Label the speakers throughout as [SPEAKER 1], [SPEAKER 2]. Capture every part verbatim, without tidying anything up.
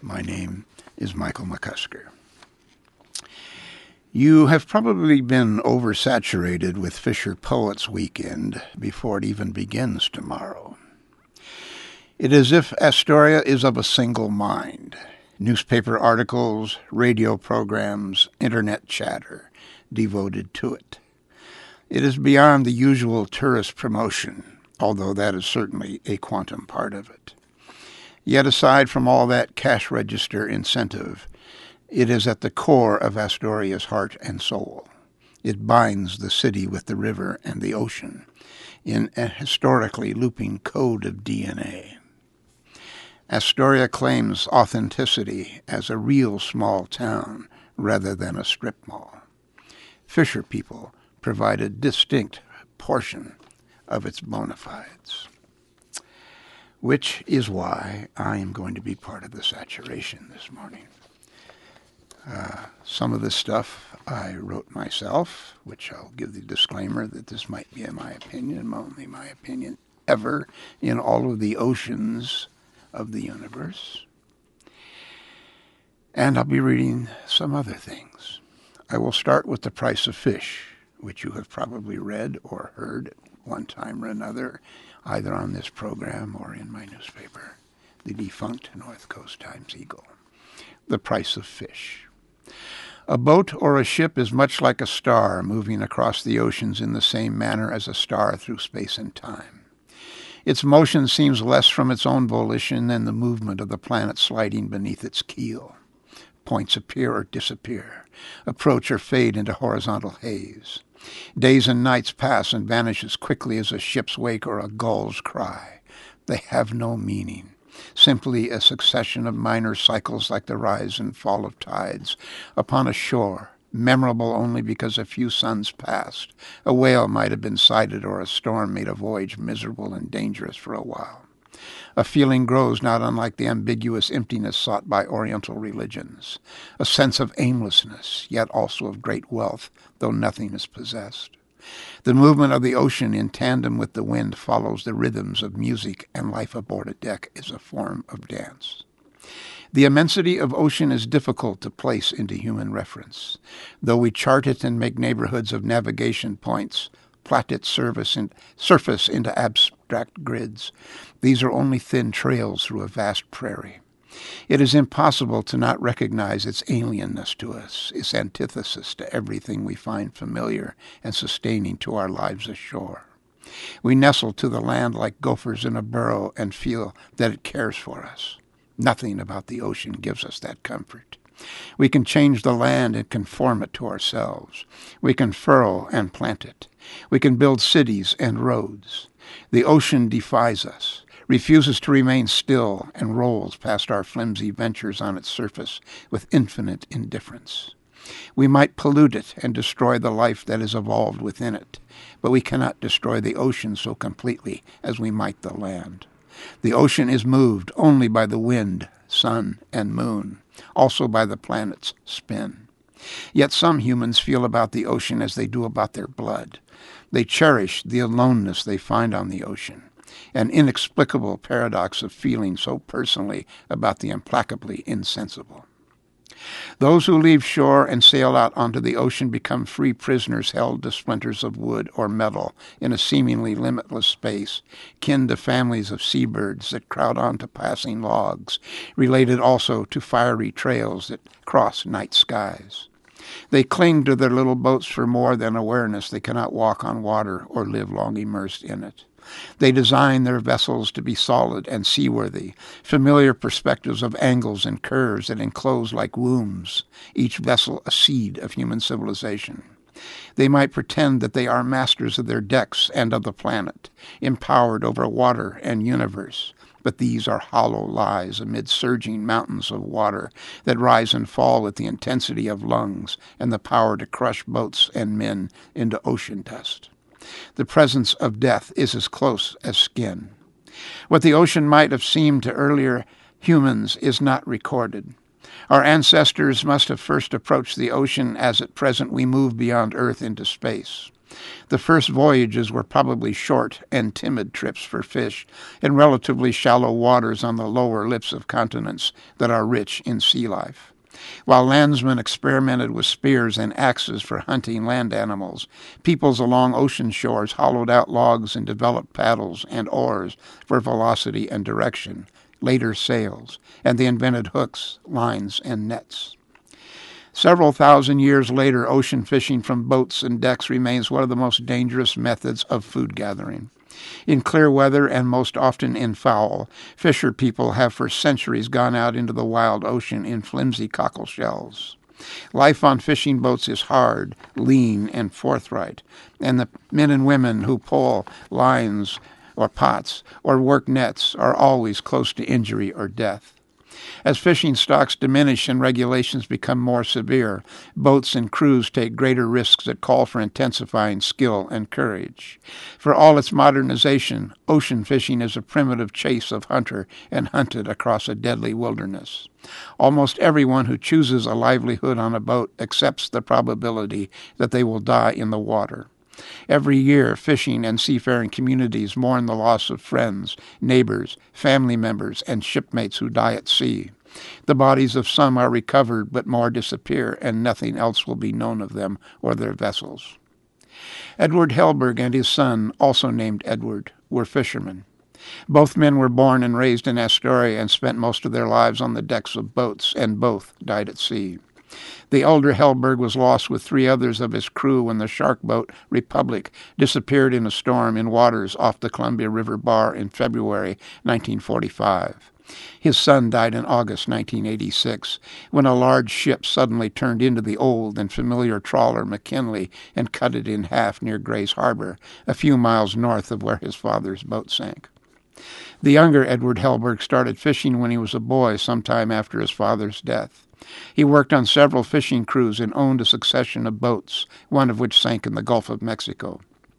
[SPEAKER 1] My name is Michael McCusker. You have probably been oversaturated with Fisher Poets Weekend before it even begins tomorrow. It is as if Astoria is of a single mind. Newspaper articles, radio programs, internet chatter devoted to it. It is beyond the usual tourist promotion, although that is certainly a quantum part of it. Yet aside from all that cash register incentive, it is at the core of Astoria's heart and soul. It binds the city with the river and the ocean in a historically looping code of D N A. Astoria claims authenticity as a real small town rather than a strip mall. Fisher people provide a distinct portion of its bona fides, which is why I am going to be part of the saturation this morning. Uh, some of this stuff I wrote myself, which I'll give the disclaimer that this might be my opinion, only my opinion ever in all of the oceans of the universe. And I'll be reading some other things. I will start with The Price of Fish, which you have probably read or heard at one time or another, either on this program or in my newspaper, the defunct North Coast Times-Eagle. The Price of Fish. A boat or a ship is much like a star moving across the oceans in the same manner as a star through space and time. Its motion seems less from its own volition than the movement of the planet sliding beneath its keel. Points appear or disappear, approach or fade into horizontal haze. Days and nights pass and vanish as quickly as a ship's wake or a gull's cry. They have no meaning, simply a succession of minor cycles like the rise and fall of tides upon a shore, memorable only because a few suns passed. A whale might have been sighted, or a storm made a voyage miserable and dangerous for a while. A feeling grows not unlike the ambiguous emptiness sought by Oriental religions, a sense of aimlessness, yet also of great wealth, though nothing is possessed. The movement of the ocean in tandem with the wind follows the rhythms of music, and life aboard a deck is a form of dance. The immensity of ocean is difficult to place into human reference. Though we chart it and make neighborhoods of navigation points, plot its surface, in, surface into abstract grids, these are only thin trails through a vast prairie. It is impossible to not recognize its alienness to us, its antithesis to everything we find familiar and sustaining to our lives ashore. We nestle to the land like gophers in a burrow and feel that it cares for us. Nothing about the ocean gives us that comfort. We can change the land and conform it to ourselves. We can furrow and plant it. We can build cities and roads. The ocean defies us, refuses to remain still, and rolls past our flimsy ventures on its surface with infinite indifference. We might pollute it and destroy the life that is evolved within it, but we cannot destroy the ocean so completely as we might the land. The ocean is moved only by the wind, sun, and moon, also by the planet's spin. Yet some humans feel about the ocean as they do about their blood. They cherish the aloneness they find on the ocean, an inexplicable paradox of feeling so personally about the implacably insensible. Those who leave shore and sail out onto the ocean become free prisoners held to splinters of wood or metal in a seemingly limitless space, kin to families of seabirds that crowd onto passing logs, related also to fiery trails that cross night skies. They cling to their little boats for more than awareness they cannot walk on water or live long immersed in it. They design their vessels to be solid and seaworthy, familiar perspectives of angles and curves that enclose like wombs, each vessel a seed of human civilization. They might pretend that they are masters of their decks and of the planet, empowered over water and universe, but these are hollow lies amid surging mountains of water that rise and fall with the intensity of lungs and the power to crush boats and men into ocean dust. The presence of death is as close as skin. What the ocean might have seemed to earlier humans is not recorded. Our ancestors must have first approached the ocean as at present we move beyond Earth into space. The first voyages were probably short and timid trips for fish in relatively shallow waters on the lower lips of continents that are rich in sea life. While landsmen experimented with spears and axes for hunting land animals, peoples along ocean shores hollowed out logs and developed paddles and oars for velocity and direction, later sails, and they invented hooks, lines, and nets. Several thousand years later, ocean fishing from boats and decks remains one of the most dangerous methods of food gathering. In clear weather and most often in foul, fisher people have for centuries gone out into the wild ocean in flimsy cockle shells. Life on fishing boats is hard, lean, and forthright, and the men and women who pull lines or pots or work nets are always close to injury or death. As fishing stocks diminish and regulations become more severe, boats and crews take greater risks that call for intensifying skill and courage. For all its modernization, ocean fishing is a primitive chase of hunter and hunted across a deadly wilderness. Almost everyone who chooses a livelihood on a boat accepts the probability that they will die in the water. Every year, fishing and seafaring communities mourn the loss of friends, neighbors, family members, and shipmates who die at sea. The bodies of some are recovered, but more disappear, and nothing else will be known of them or their vessels. Edward Hellberg and his son, also named Edward, were fishermen. Both men were born and raised in Astoria and spent most of their lives on the decks of boats, and both died at sea. The elder Hellberg was lost with three others of his crew when the shark boat Republic disappeared in a storm in waters off the Columbia River Bar in February nineteen forty-five. His son died in August nineteen eighty-six, when a large ship suddenly turned into the old and familiar trawler McKinley and cut it in half near Grays Harbor, a few miles north of where his father's boat sank. The younger Edward Hellberg started fishing when he was a boy sometime after his father's death. He worked on several fishing crews and owned a succession of boats, one of which sank in the Gulf of Mexico.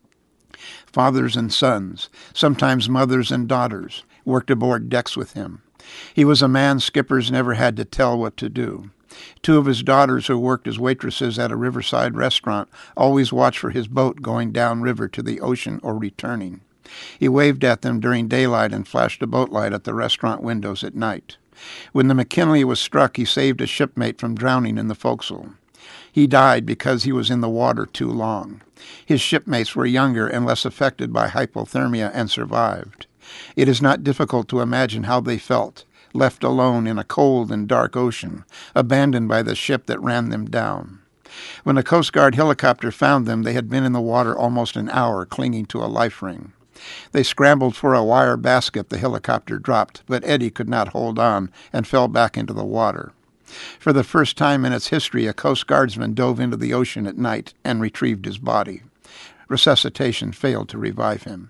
[SPEAKER 1] Fathers and sons, sometimes mothers and daughters, worked aboard decks with him. He was a man skippers never had to tell what to do. Two of his daughters, who worked as waitresses at a riverside restaurant, always watched for his boat going downriver to the ocean or returning. He waved at them during daylight and flashed a boat light at the restaurant windows at night. When the McKinley was struck, he saved a shipmate from drowning in the forecastle. He died because he was in the water too long. His shipmates were younger and less affected by hypothermia and survived. It is not difficult to imagine how they felt, left alone in a cold and dark ocean, abandoned by the ship that ran them down. When a Coast Guard helicopter found them, they had been in the water almost an hour, clinging to a life ring. They scrambled for a wire basket the helicopter dropped, but Eddie could not hold on and fell back into the water. For the first time in its history, a Coast Guardsman dove into the ocean at night and retrieved his body. Resuscitation failed to revive him.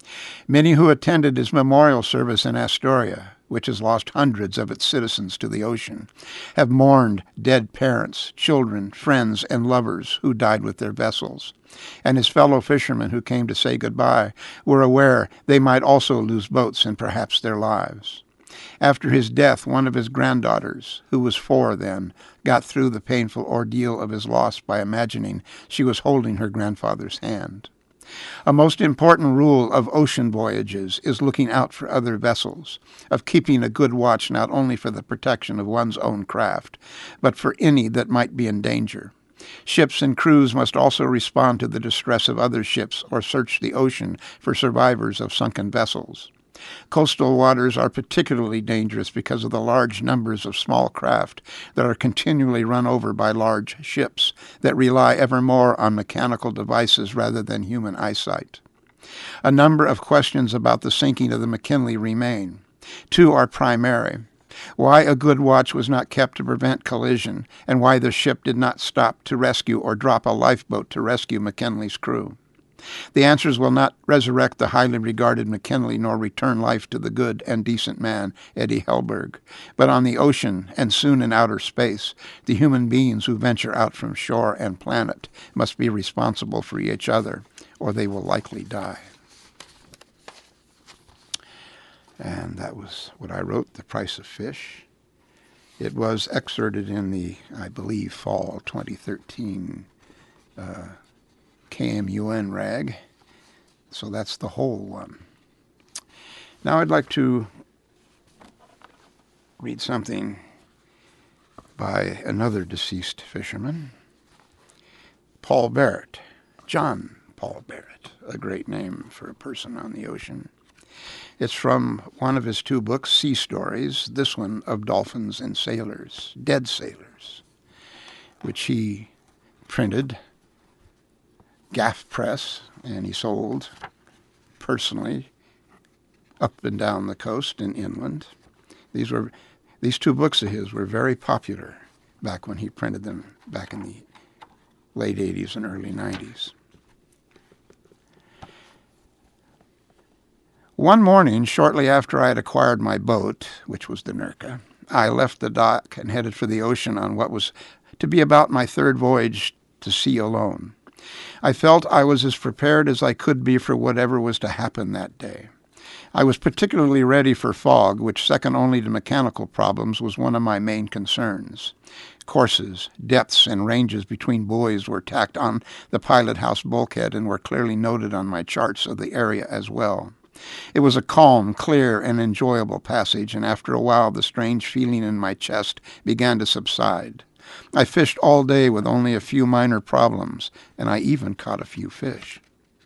[SPEAKER 1] Many who attended his memorial service in Astoria, which has lost hundreds of its citizens to the ocean, have mourned dead parents, children, friends, and lovers who died with their vessels. And his fellow fishermen who came to say goodbye were aware they might also lose boats and perhaps their lives. After his death, one of his granddaughters, who was four then, got through the painful ordeal of his loss by imagining she was holding her grandfather's hand. A most important rule of ocean voyages is looking out for other vessels, of keeping a good watch not only for the protection of one's own craft, but for any that might be in danger. Ships and crews must also respond to the distress of other ships or search the ocean for survivors of sunken vessels. Coastal waters are particularly dangerous because of the large numbers of small craft that are continually run over by large ships that rely ever more on mechanical devices rather than human eyesight. A number of questions about the sinking of the McKinley remain. Two are primary: why a good watch was not kept to prevent collision, and why the ship did not stop to rescue or drop a lifeboat to rescue McKinley's crew. The answers will not resurrect the highly regarded McKinley nor return life to the good and decent man, Eddie Hellberg. But on the ocean, and soon in outer space, the human beings who venture out from shore and planet must be responsible for each other, or they will likely die. And that was what I wrote, The Price of Fish. It was excerpted in the, I believe, fall twenty thirteen uh, K M U N rag. So that's the whole one. Now I'd like to read something by another deceased fisherman, Paul Barrett, John Paul Barrett, a great name for a person on the ocean. It's from one of his two books, Sea Stories, this one of Dolphins and Sailors, Dead Sailors, which he printed, gaff press, and he sold personally up and down the coast and inland. These were these two books of his were very popular back when he printed them back in the late eighties and early nineties. One morning, shortly after I had acquired my boat, which was the Nurka, I left the dock and headed for the ocean on what was to be about my third voyage to sea alone. I felt I was as prepared as I could be for whatever was to happen that day. I was particularly ready for fog, which, second only to mechanical problems, was one of my main concerns. Courses, depths, and ranges between buoys were tacked on the pilot house bulkhead and were clearly noted on my charts of the area as well. It was a calm, clear, and enjoyable passage, and after a while the strange feeling in my chest began to subside. I fished all day with only a few minor problems, and I even caught a few fish.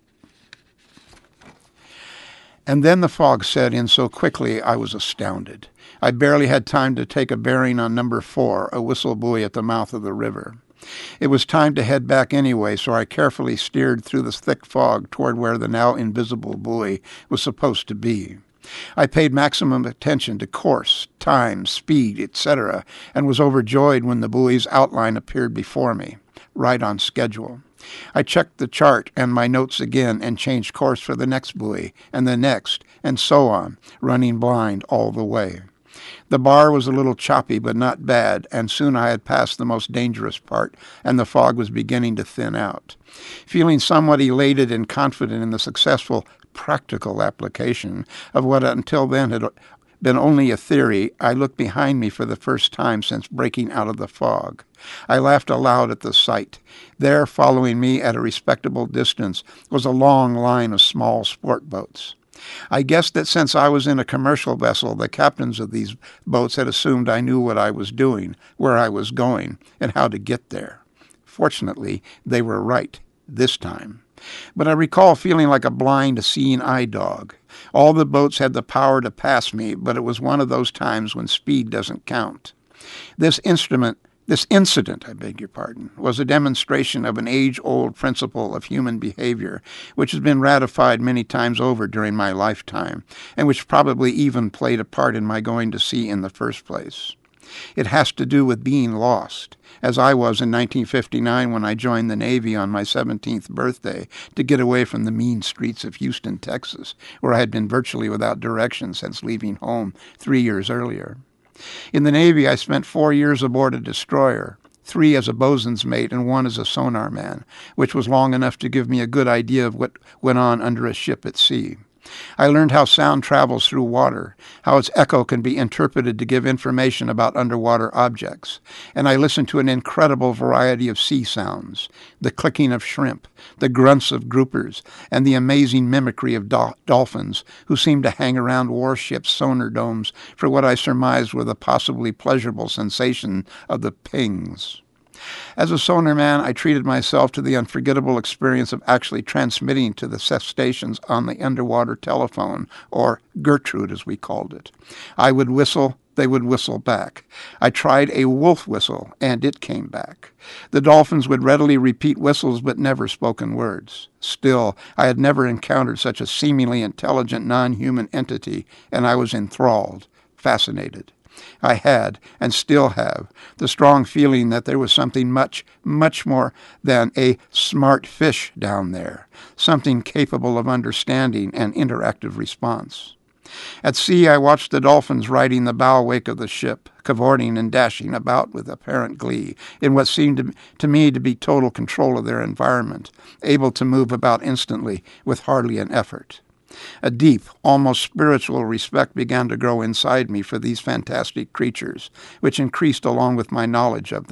[SPEAKER 1] And then the fog set in so quickly I was astounded. I barely had time to take a bearing on number four, a whistle buoy at the mouth of the river. It was time to head back anyway, so I carefully steered through the thick fog toward where the now invisible buoy was supposed to be. I paid maximum attention to course, time, speed, et cetera, and was overjoyed when the buoy's outline appeared before me, right on schedule. I checked the chart and my notes again and changed course for the next buoy, and the next, and so on, running blind all the way. The bar was a little choppy, but not bad, and soon I had passed the most dangerous part, and the fog was beginning to thin out. Feeling somewhat elated and confident in the successful practical application of what until then had been only a theory, I looked behind me for the first time since breaking out of the fog. I laughed aloud at the sight. There, following me at a respectable distance, was a long line of small sport boats. I guessed that since I was in a commercial vessel, the captains of these boats had assumed I knew what I was doing, where I was going, and how to get there. Fortunately, they were right, this time. But I recall feeling like a blind, seeing eye dog. All the boats had the power to pass me, but it was one of those times when speed doesn't count. This instrument This incident, I beg your pardon, was a demonstration of an age-old principle of human behavior, which has been ratified many times over during my lifetime, and which probably even played a part in my going to sea in the first place. It has to do with being lost, as I was in nineteen fifty-nine when I joined the Navy on my seventeenth birthday to get away from the mean streets of Houston, Texas, where I had been virtually without direction since leaving home three years earlier. In the Navy, I spent four years aboard a destroyer, three as a bosun's mate and one as a sonar man, which was long enough to give me a good idea of what went on under a ship at sea. I learned how sound travels through water, how its echo can be interpreted to give information about underwater objects, and I listened to an incredible variety of sea sounds, the clicking of shrimp, the grunts of groupers, and the amazing mimicry of do- dolphins who seemed to hang around warships' sonar domes for what I surmised were the possibly pleasurable sensation of the pings. As a sonar man, I treated myself to the unforgettable experience of actually transmitting to the stations on the underwater telephone, or Gertrude as we called it. I would whistle, they would whistle back. I tried a wolf whistle, and it came back. The dolphins would readily repeat whistles but never spoken words. Still, I had never encountered such a seemingly intelligent non-human entity, and I was enthralled, fascinated. I had, and still have, the strong feeling that there was something much, much more than a smart fish down there, something capable of understanding and interactive response. At sea, I watched the dolphins riding the bow wake of the ship, cavorting and dashing about with apparent glee, in what seemed to, to me to be total control of their environment, able to move about instantly with hardly an effort. A deep, almost spiritual respect began to grow inside me for these fantastic creatures, which increased along with my knowledge of them.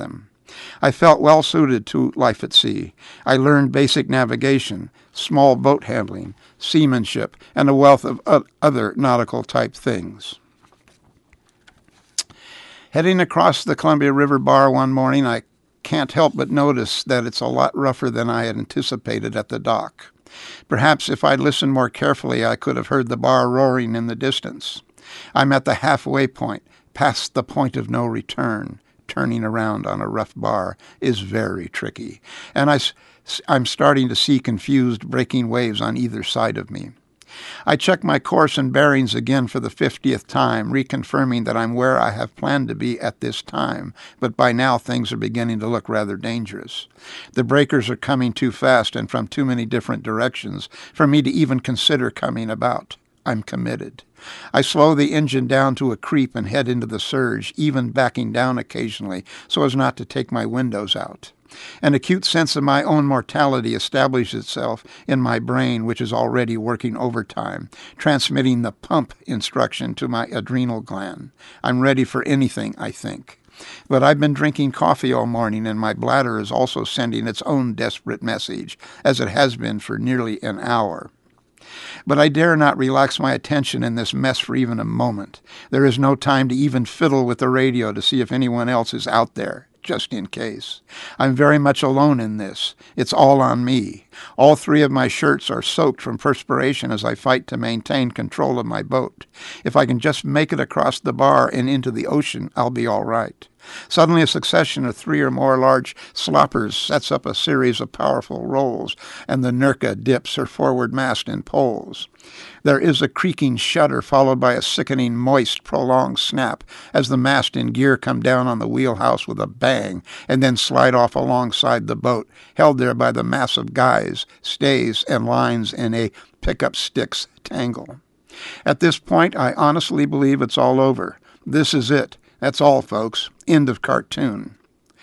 [SPEAKER 1] I felt well suited to life at sea. I learned basic navigation, small boat handling, seamanship, and a wealth of other nautical-type things. Heading across the Columbia River bar one morning, I can't help but notice that it's a lot rougher than I had anticipated at the dock. Perhaps if I'd listened more carefully, I could have heard the bar roaring in the distance. I'm at the halfway point, past the point of no return. Turning around on a rough bar is very tricky, and I, I'm starting to see confused breaking waves on either side of me. I check my course and bearings again for the fiftieth time, reconfirming that I'm where I have planned to be at this time, but by now things are beginning to look rather dangerous. The breakers are coming too fast and from too many different directions for me to even consider coming about. I'm committed. I slow the engine down to a creep and head into the surge, even backing down occasionally so as not to take my windows out. An acute sense of my own mortality establishes itself in my brain, which is already working overtime, transmitting the pump instruction to my adrenal gland. I'm ready for anything, I think. But I've been drinking coffee all morning, and my bladder is also sending its own desperate message, as it has been for nearly an hour. But I dare not relax my attention in this mess for even a moment. There is no time to even fiddle with the radio to see if anyone else is out there, just in case. I'm very much alone in this. It's all on me. All three of my shirts are soaked from perspiration as I fight to maintain control of my boat. If I can just make it across the bar and into the ocean, I'll be all right. Suddenly a succession of three or more large sloppers sets up a series of powerful rolls, and the Nurka dips her forward mast and poles. There is a creaking shudder, followed by a sickening, moist, prolonged snap, as the mast and gear come down on the wheelhouse with a bang, and then slide off alongside the boat, held there by the massive guys, stays, and lines in a pickup sticks tangle. At this point, I honestly believe it's all over. This is it. That's all, folks. End of cartoon.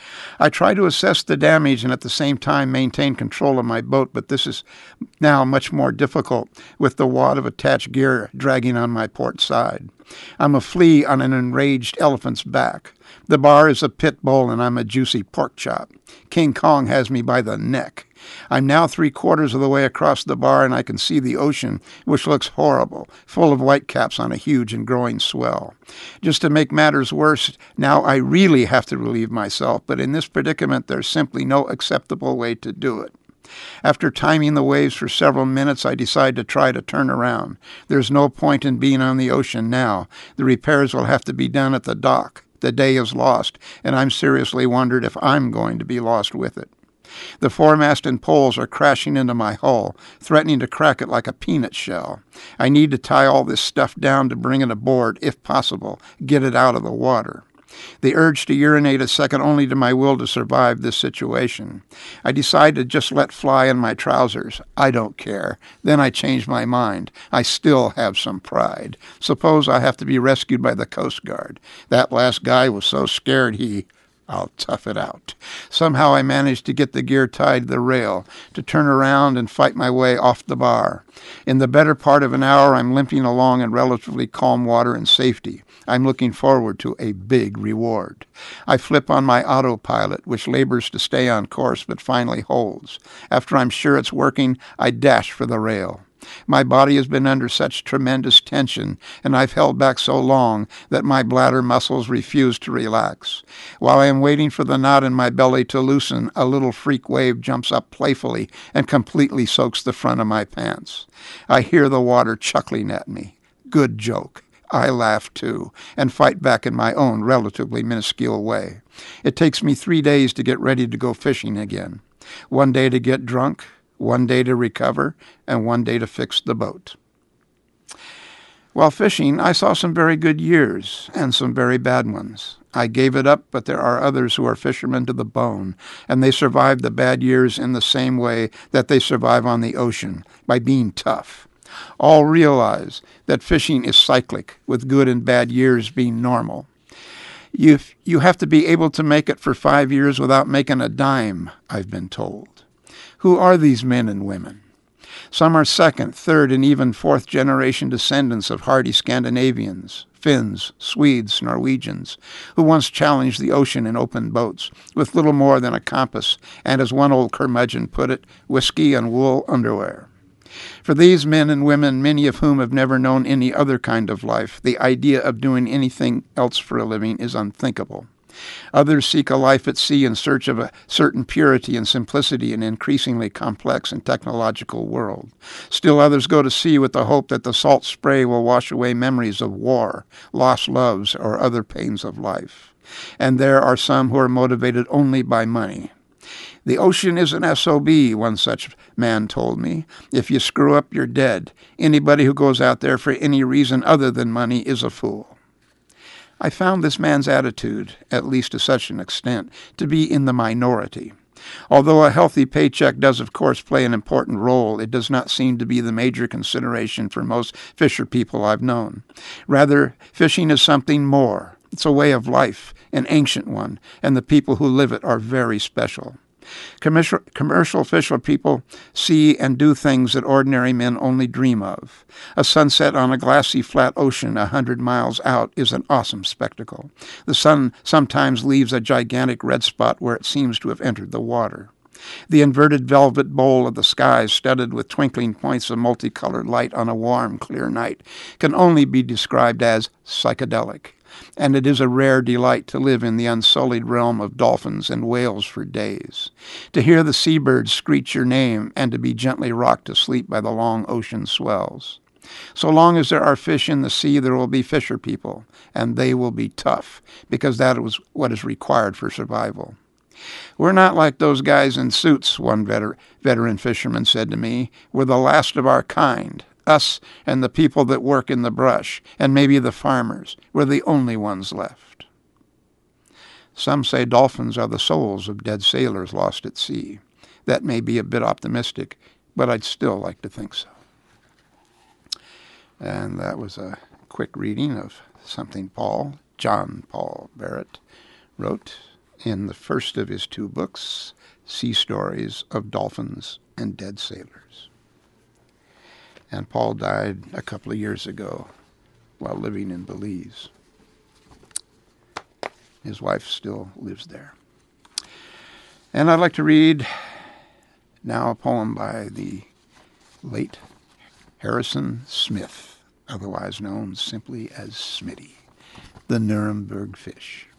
[SPEAKER 1] I try to assess the damage and at the same time maintain control of my boat, but this is now much more difficult with the wad of attached gear dragging on my port side. I'm a flea on an enraged elephant's back. The bar is a pit bull and I'm a juicy pork chop. King Kong has me by the neck. I'm now three quarters of the way across the bar, and I can see the ocean, which looks horrible, full of whitecaps on a huge and growing swell. Just to make matters worse, now I really have to relieve myself, but in this predicament there's simply no acceptable way to do it. After timing the waves for several minutes, I decide to try to turn around. There's no point in being on the ocean now. The repairs will have to be done at the dock. The day is lost, and I'm seriously wondered if I'm going to be lost with it. The foremast and poles are crashing into my hull, threatening to crack it like a peanut shell. I need to tie all this stuff down to bring it aboard, if possible, get it out of the water. The urge to urinate is second only to my will to survive this situation. I decide to just let fly in my trousers. I don't care. Then I change my mind. I still have some pride. Suppose I have to be rescued by the Coast Guard. That last guy was so scared he... I'll tough it out. Somehow I managed to get the gear tied to the rail, to turn around and fight my way off the bar. In the better part of an hour, I'm limping along in relatively calm water and safety. I'm looking forward to a big reward. I flip on my autopilot, which labors to stay on course but finally holds. After I'm sure it's working, I dash for the rail. My body has been under such tremendous tension, and I've held back so long that my bladder muscles refuse to relax. While I am waiting for the knot in my belly to loosen, a little freak wave jumps up playfully and completely soaks the front of my pants. I hear the water chuckling at me. Good joke. I laugh too, and fight back in my own relatively minuscule way. It takes me three days to get ready to go fishing again. One day to get drunk, one day to recover, and one day to fix the boat. While fishing, I saw some very good years and some very bad ones. I gave it up, but there are others who are fishermen to the bone, and they survive the bad years in the same way that they survive on the ocean, by being tough. All realize that fishing is cyclic, with good and bad years being normal. You you have to be able to make it for five years without making a dime, I've been told. Who are these men and women? Some are second, third, and even fourth generation descendants of hardy Scandinavians, Finns, Swedes, Norwegians, who once challenged the ocean in open boats with little more than a compass and, as one old curmudgeon put it, whiskey and wool underwear. For these men and women, many of whom have never known any other kind of life, the idea of doing anything else for a living is unthinkable. Others seek a life at sea in search of a certain purity and simplicity in an increasingly complex and technological world. Still others go to sea with the hope that the salt spray will wash away memories of war, lost loves, or other pains of life. And there are some who are motivated only by money. The ocean is an S O B, one such man told me. If you screw up, you're dead. Anybody who goes out there for any reason other than money is a fool. I found this man's attitude, at least to such an extent, to be in the minority. Although a healthy paycheck does, of course, play an important role, it does not seem to be the major consideration for most fisher people I've known. Rather, fishing is something more. It's a way of life, an ancient one, and the people who live it are very special. Commercial, commercial fisher people see and do things that ordinary men only dream of. A sunset on a glassy flat ocean a hundred miles out is an awesome spectacle. The sun sometimes leaves a gigantic red spot where it seems to have entered the water. The inverted velvet bowl of the skies, studded with twinkling points of multicolored light on a warm, clear night, can only be described as psychedelic. And it is a rare delight to live in the unsullied realm of dolphins and whales for days, to hear the seabirds screech your name, and to be gently rocked to sleep by the long ocean swells. So long as there are fish in the sea, there will be fisher people, and they will be tough, because that is what is required for survival. We're not like those guys in suits, one veter- veteran fisherman said to me. We're the last of our kind. Us and the people that work in the brush, and maybe the farmers, were the only ones left. Some say dolphins are the souls of dead sailors lost at sea. That may be a bit optimistic, but I'd still like to think so. And that was a quick reading of something Paul, John Paul Barrett, wrote in the first of his two books, Sea Stories of Dolphins and Dead Sailors. And Paul died a couple of years ago while living in Belize. His wife still lives there. And I'd like to read now a poem by the late Harrison Smith, otherwise known simply as Smitty, the Nuremberg Fish.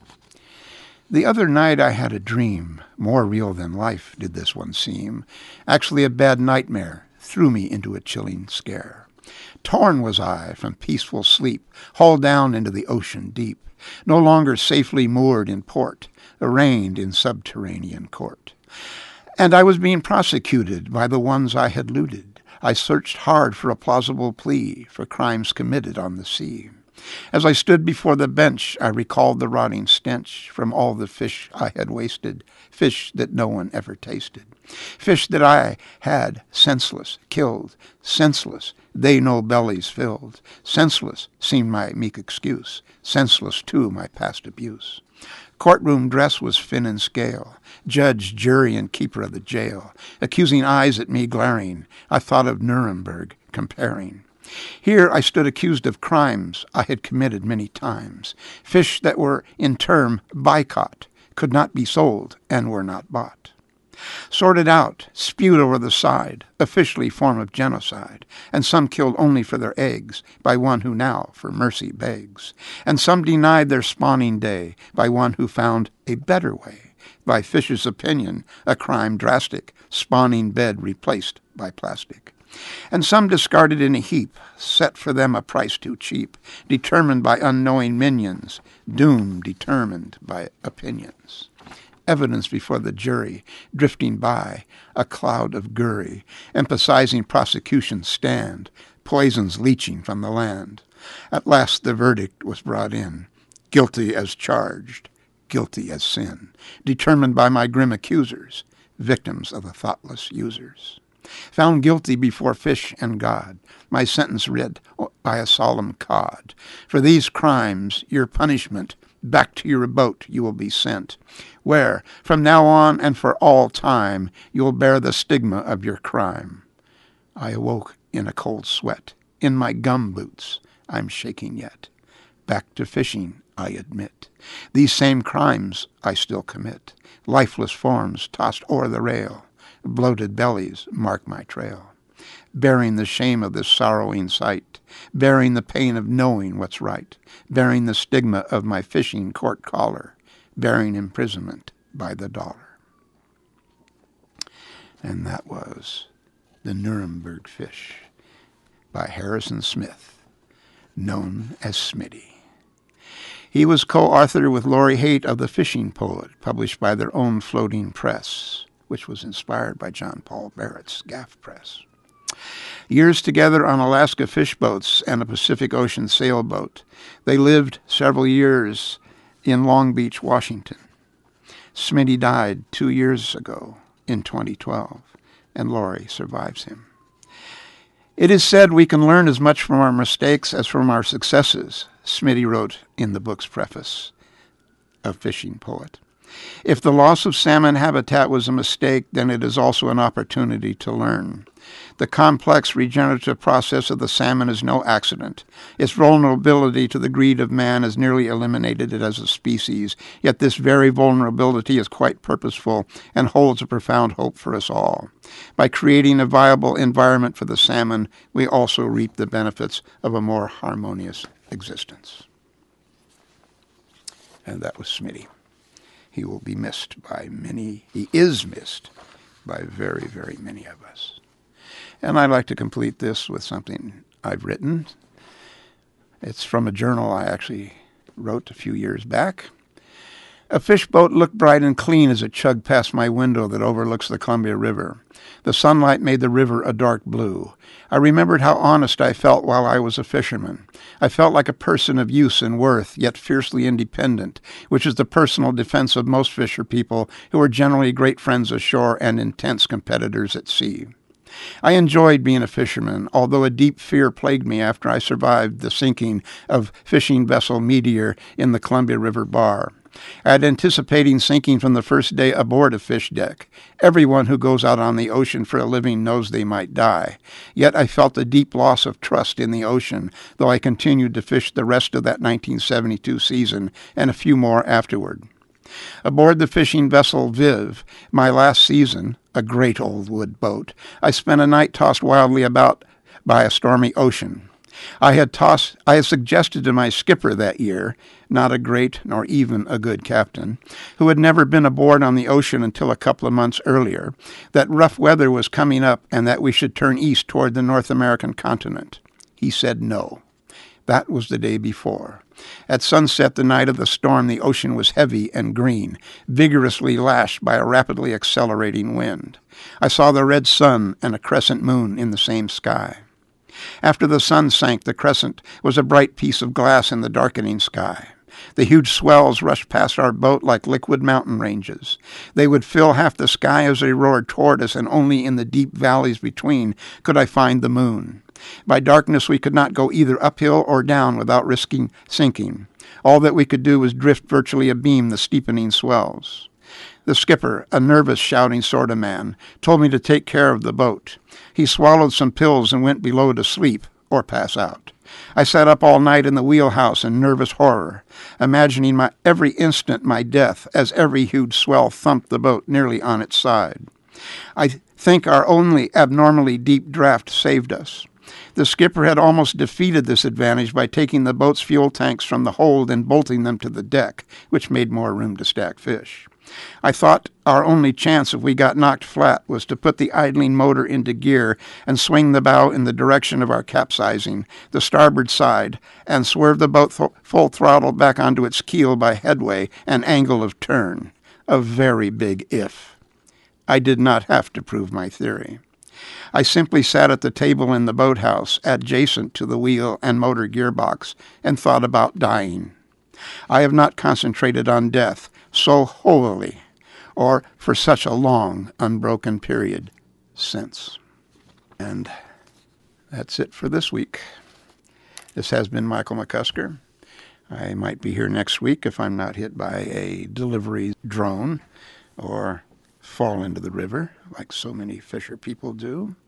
[SPEAKER 1] The other night I had a dream, more real than life did this one seem, actually a bad nightmare, threw me into a chilling scare. Torn was I from peaceful sleep, hauled down into the ocean deep, no longer safely moored in port, arraigned in subterranean court. And I was being prosecuted by the ones I had looted. I searched hard for a plausible plea for crimes committed on the sea. As I stood before the bench, I recalled the rotting stench from all the fish I had wasted, fish that no one ever tasted. Fish that I had senseless killed, senseless, they no bellies filled. Senseless seemed my meek excuse, senseless too my past abuse. Courtroom dress was fin and scale, judge, jury, and keeper of the jail. Accusing eyes at me glaring, I thought of Nuremberg comparing. Here I stood accused of crimes I had committed many times. Fish that were in term boycott, could not be sold, and were not bought. Sorted out, spewed over the side, officially form of genocide, and some killed only for their eggs, by one who now for mercy begs, and some denied their spawning day, by one who found a better way, by fish's opinion, a crime drastic, spawning bed replaced by plastic. And some discarded in a heap, set for them a price too cheap, determined by unknowing minions, doom determined by opinions. Evidence before the jury, drifting by, a cloud of gurry, emphasizing prosecution's stand, poisons leaching from the land. At last the verdict was brought in, guilty as charged, guilty as sin, determined by my grim accusers, victims of the thoughtless users. Found guilty before fish and God, my sentence read by a solemn cod. For these crimes, your punishment, back to your boat you will be sent, where, from now on and for all time, you will bear the stigma of your crime. I awoke in a cold sweat. In my gum boots, I'm shaking yet. Back to fishing, I admit. These same crimes I still commit. Lifeless forms tossed o'er the rail. Bloated bellies mark my trail. Bearing the shame of this sorrowing sight. Bearing the pain of knowing what's right. Bearing the stigma of my fishing court collar. Bearing imprisonment by the dollar. And that was The Nuremberg Fish by Harrison Smith, known as Smitty. He was co-author with Lori Haight of The Fishing Poet, published by their own floating press, which was inspired by John Paul Barrett's Gaff Press. Years together on Alaska fish boats and a Pacific Ocean sailboat, they lived several years in Long Beach, Washington. Smitty died two years ago in twenty twelve, and Lori survives him. It is said we can learn as much from our mistakes as from our successes, Smitty wrote in the book's preface of Fishing Poet. If the loss of salmon habitat was a mistake, then it is also an opportunity to learn. The complex regenerative process of the salmon is no accident. Its vulnerability to the greed of man has nearly eliminated it as a species, yet this very vulnerability is quite purposeful and holds a profound hope for us all. By creating a viable environment for the salmon, we also reap the benefits of a more harmonious existence. And that was Smitty. He will be missed by many. He is missed by very, very many of us. And I'd like to complete this with something I've written. It's from a journal I actually wrote a few years back. A fish boat looked bright and clean as it chugged past my window that overlooks the Columbia River. The sunlight made the river a dark blue. I remembered how honest I felt while I was a fisherman. I felt like a person of use and worth, yet fiercely independent, which is the personal defense of most fisher people who are generally great friends ashore and intense competitors at sea. I enjoyed being a fisherman, although a deep fear plagued me after I survived the sinking of fishing vessel Meteor in the Columbia River Bar. I had anticipating sinking from the first day aboard a fish deck. Everyone who goes out on the ocean for a living knows they might die. Yet I felt a deep loss of trust in the ocean, though I continued to fish the rest of that nineteen seventy-two season and a few more afterward. Aboard the fishing vessel Viv, my last season, a great old wood boat, I spent a night tossed wildly about by a stormy ocean. I had tossed, I had suggested to my skipper that year, not a great nor even a good captain, who had never been aboard on the ocean until a couple of months earlier, that rough weather was coming up and that we should turn east toward the North American continent. He said no. That was the day before. At sunset, the night of the storm, the ocean was heavy and green, vigorously lashed by a rapidly accelerating wind. I saw the red sun and a crescent moon in the same sky. After the sun sank, the crescent was a bright piece of glass in the darkening sky. The huge swells rushed past our boat like liquid mountain ranges. They would fill half the sky as they roared toward us, and only in the deep valleys between could I find the moon. By darkness we could not go either uphill or down without risking sinking. All that we could do was drift virtually abeam the steepening swells. The skipper, a nervous, shouting sort of man, told me to take care of the boat. He swallowed some pills and went below to sleep or pass out. I sat up all night in the wheelhouse in nervous horror, imagining my every instant my death as every huge swell thumped the boat nearly on its side. I think our only abnormally deep draft saved us. The skipper had almost defeated this advantage by taking the boat's fuel tanks from the hold and bolting them to the deck, which made more room to stack fish. I thought our only chance if we got knocked flat was to put the idling motor into gear and swing the bow in the direction of our capsizing, the starboard side, and swerve the boat th- full throttle back onto its keel by headway and angle of turn. A very big if. I did not have to prove my theory. I simply sat at the table in the boathouse, adjacent to the wheel and motor gearbox, and thought about dying. I have not concentrated on death so wholly, or for such a long, unbroken period since. And that's it for this week. This has been Michael McCusker. I might be here next week if I'm not hit by a delivery drone or fall into the river like so many fisher people do.